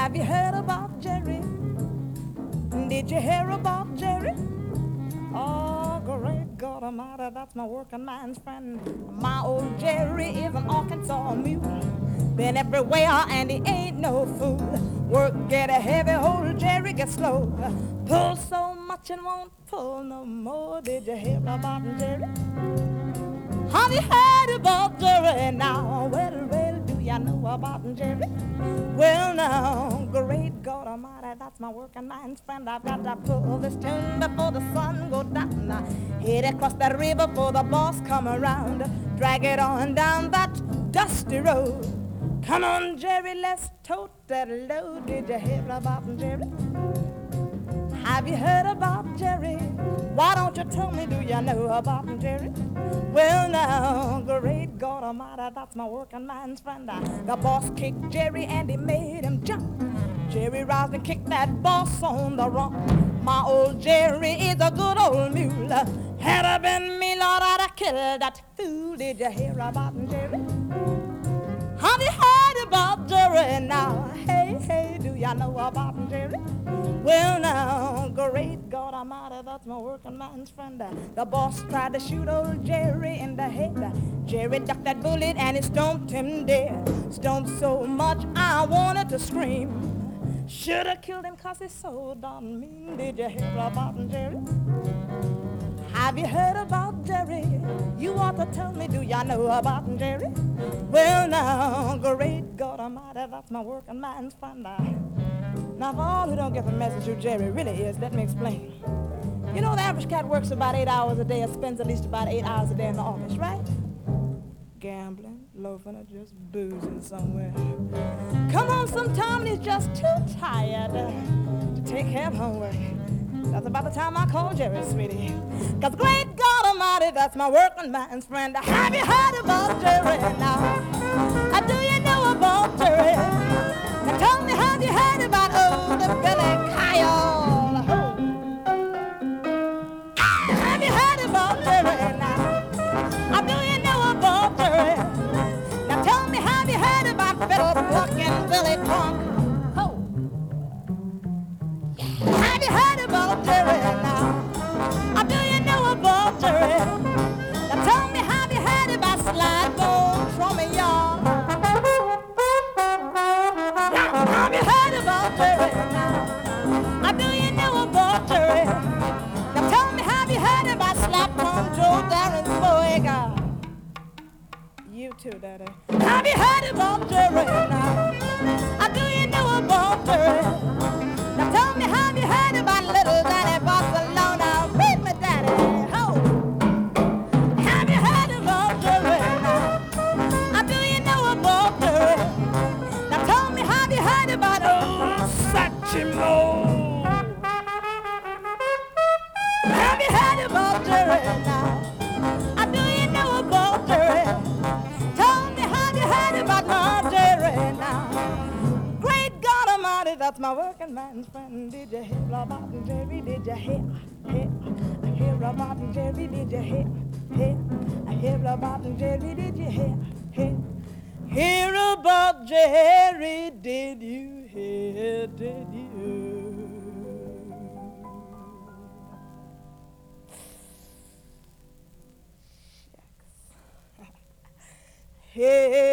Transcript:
Have you heard about Jerry? Did you hear about Jerry? Oh, great God Almighty, that's my working man's friend. My old Jerry is an Arkansas mule. Been everywhere and he ain't no fool. Work get heavy, old Jerry gets slow. Pull so much and won't pull no more. Did you hear about Jerry? Have you heard about Jerry now? Well, do ya know about Jerry? Well, now, great God Almighty, that's my working man's friend. I've got to pull this tune before the sun goes down. Head across that river before the boss come around. Drag it on down that dusty road. Come on, Jerry, let's tote that load. Did you hear about Jerry? Have you heard about Jerry? Why don't you tell me, do you know about Jerry? Well, now, great God Almighty, that's my working man's friend. The boss kicked Jerry and he made him jump. Jerry roused and kicked that boss on the rump. My old Jerry is a good old mule. Had I been me, Lord, I'd have killed that fool. Did you hear about Jerry? Have you heard about Jerry now? Hey, hey, do ya know about Jerry? Well, now, great God Almighty, that's my working man's friend. The boss tried to shoot old Jerry in the head. Jerry ducked that bullet and it stomped him dead. Stomped so much I wanted to scream. Should have killed him 'cause he's so darn mean. Did you hear about Jerry? Have you heard about Jerry? You ought to tell me, do ya know about Jerry? Well, now, great God Almighty, that's my working man's friend. Now, for all who don't get the message who Jerry really is, let me explain. You know, the average cat works about 8 hours a day and spends at least about 8 hours a day in the office, right? Gambling, loafing, or just boozing somewhere. Come on, sometime he's just too tired to take care of homework. That's about the time I call Jerry, sweetie. 'Cause great God Almighty, that's my working man's friend. Have you heard about Jerry now? Do you know about Jerry? Now tell me, have you heard about old Billy Kyle? Have you heard about Jerry now? Do you know about Jerry? Now tell me, have you heard about Fiddle Pluck and Billy Trunk? Have you heard about Jerry now? Do you know about Jerry? Now tell me, have you heard about Slidebone from a yard? Have you heard about Jerry now? Do you know about Jerry? Now tell me, have you heard about Slap-Tom Joe Darren's boy? You too, Daddy. Have you heard about Jerry now? Do you know about Jerry? Now tell me, have you heard about little Danny Barcelona? Read me, Daddy. Ho! Have you heard about Jerry now? Do you know about Jerry? Now tell me, have you heard about old Satchmo? Have you heard about Jerry now? Do you know about Jerry? Tell me, have you heard about my Jerry now? Great God Almighty, that's my working man's friend. Did you hear about Jerry? Did you hear about Jerry? Did you hear about Jerry? Did you hear about Jerry? Did you hear? Did you? Hey.